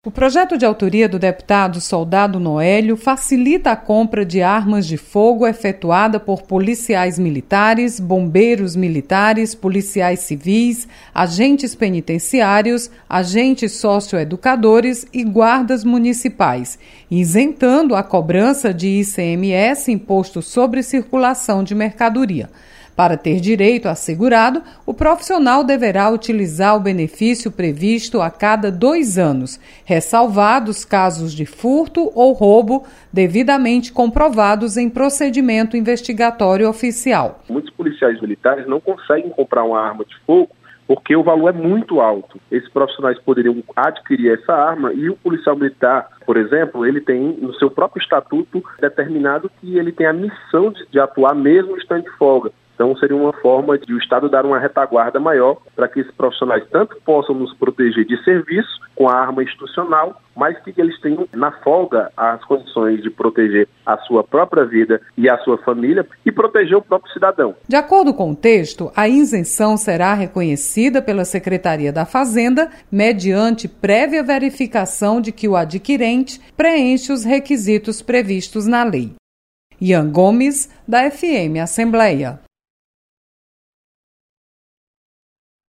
O projeto de autoria do deputado Soldado Noélio facilita a compra de armas de fogo efetuada por policiais militares, bombeiros militares, policiais civis, agentes penitenciários, agentes socioeducadores e guardas municipais, isentando a cobrança de ICMS, Imposto sobre Circulação de Mercadoria. Para ter direito assegurado, o profissional deverá utilizar o benefício previsto a cada 2 anos, ressalvados casos de furto ou roubo devidamente comprovados em procedimento investigatório oficial. Muitos policiais militares não conseguem comprar uma arma de fogo porque o valor é muito alto. Esses profissionais poderiam adquirir essa arma e o policial militar, por exemplo, ele tem no seu próprio estatuto determinado que ele tem a missão de atuar mesmo estando de folga. Então seria uma forma de o Estado dar uma retaguarda maior para que esses profissionais tanto possam nos proteger de serviço com a arma institucional, mas que eles tenham na folga as condições de proteger a sua própria vida e a sua família e proteger o próprio cidadão. De acordo com o texto, a isenção será reconhecida pela Secretaria da Fazenda mediante prévia verificação de que o adquirente preenche os requisitos previstos na lei. Ian Gomes, da FM Assembleia.